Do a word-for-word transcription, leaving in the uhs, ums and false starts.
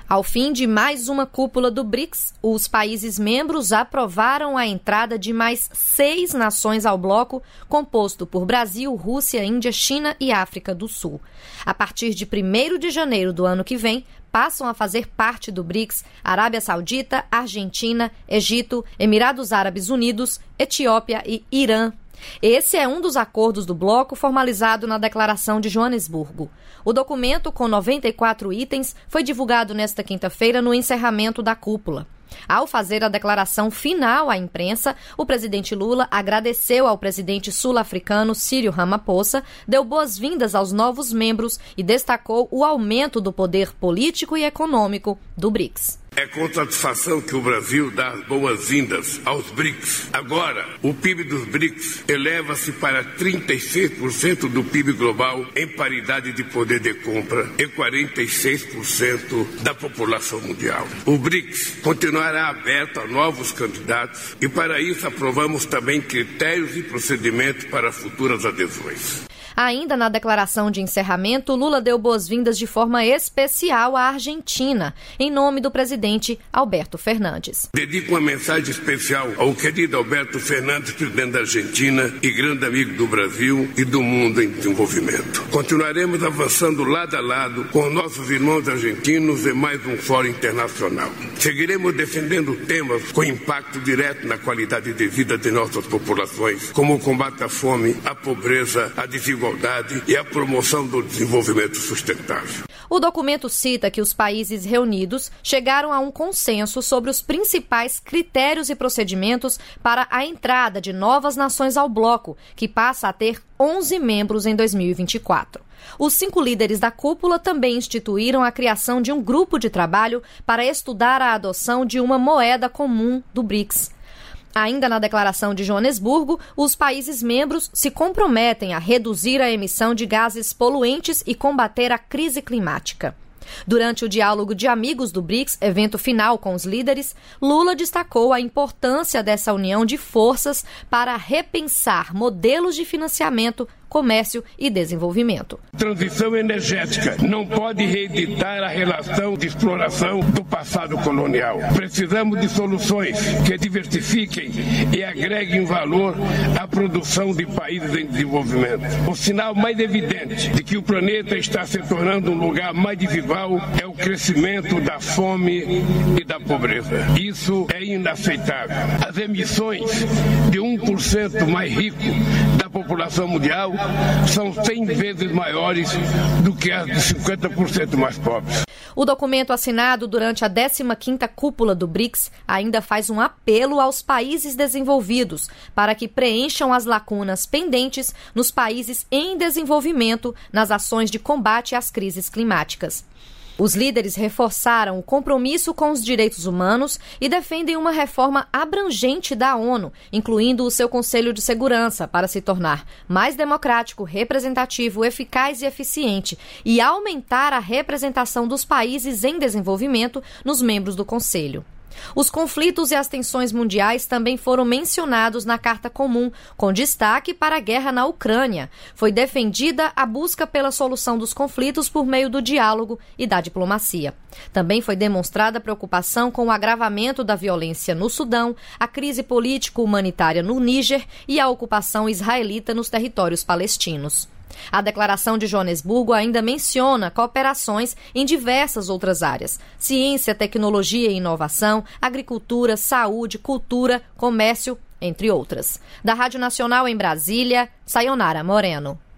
Ao fim de mais uma cúpula do BRICS, os países membros aprovaram a entrada de mais seis nações ao bloco, composto por Brasil, Rússia, Índia, China e África do Sul. A partir de primeiro de janeiro do ano que vem, passam a fazer parte do BRICS Arábia Saudita, Argentina, Egito, Emirados Árabes Unidos, Etiópia e Irã. Esse é um dos acordos do bloco formalizado na Declaração de Joanesburgo. O documento, com noventa e quatro itens, foi divulgado nesta quinta-feira no encerramento da cúpula. Ao fazer a declaração final à imprensa, o presidente Lula agradeceu ao presidente sul-africano Cyril Ramaphosa, deu boas-vindas aos novos membros e destacou o aumento do poder político e econômico do BRICS. É com satisfação que o Brasil dá as boas-vindas aos BRICS. Agora, o P I B dos BRICS eleva-se para trinta e seis por cento do P I B global em paridade de poder de compra e quarenta e seis por cento da população mundial. O BRICS continuará aberto a novos candidatos e, para isso, aprovamos também critérios e procedimentos para futuras adesões. Ainda na declaração de encerramento, Lula deu boas-vindas de forma especial à Argentina, em nome do presidente Alberto Fernandes. Dedico uma mensagem especial ao querido Alberto Fernandes, presidente da Argentina e grande amigo do Brasil e do mundo em desenvolvimento. Continuaremos avançando lado a lado com nossos irmãos argentinos em mais um fórum internacional. Seguiremos defendendo temas com impacto direto na qualidade de vida de nossas populações, como o combate à fome, à pobreza, à desigualdade e a promoção do desenvolvimento sustentável. O documento cita que os países reunidos chegaram a um consenso sobre os principais critérios e procedimentos para a entrada de novas nações ao bloco, que passa a ter onze membros em dois mil e vinte e quatro. Os cinco líderes da cúpula também instituíram a criação de um grupo de trabalho para estudar a adoção de uma moeda comum do BRICS. Ainda na Declaração de Joanesburgo, os países membros se comprometem a reduzir a emissão de gases poluentes e combater a crise climática. Durante o diálogo de amigos do BRICS, evento final com os líderes, Lula destacou a importância dessa união de forças para repensar modelos de financiamento, comércio e desenvolvimento. Transição energética não pode reeditar a relação de exploração do passado colonial. Precisamos de soluções que diversifiquem e agreguem valor à produção de países em desenvolvimento. O sinal mais evidente de que o planeta está se tornando um lugar mais desigual é o crescimento da fome e da pobreza. Isso é inaceitável. As emissões de um por cento mais rico da população mundial são cem vezes maiores do que as de cinquenta por cento mais pobres. O documento assinado durante a décima quinta cúpula do BRICS ainda faz um apelo aos países desenvolvidos para que preencham as lacunas pendentes nos países em desenvolvimento nas ações de combate às crises climáticas. Os líderes reforçaram o compromisso com os direitos humanos e defendem uma reforma abrangente da ONU, incluindo o seu Conselho de Segurança, para se tornar mais democrático, representativo, eficaz e eficiente e aumentar a representação dos países em desenvolvimento nos membros do Conselho. Os conflitos e as tensões mundiais também foram mencionados na Carta Comum, com destaque para a guerra na Ucrânia. Foi defendida a busca pela solução dos conflitos por meio do diálogo e da diplomacia. Também foi demonstrada preocupação com o agravamento da violência no Sudão, a crise político-humanitária no Níger e a ocupação israelita nos territórios palestinos. A Declaração de Joanesburgo ainda menciona cooperações em diversas outras áreas: ciência, tecnologia e inovação, agricultura, saúde, cultura, comércio, entre outras. Da Rádio Nacional em Brasília, Sayonara Moreno.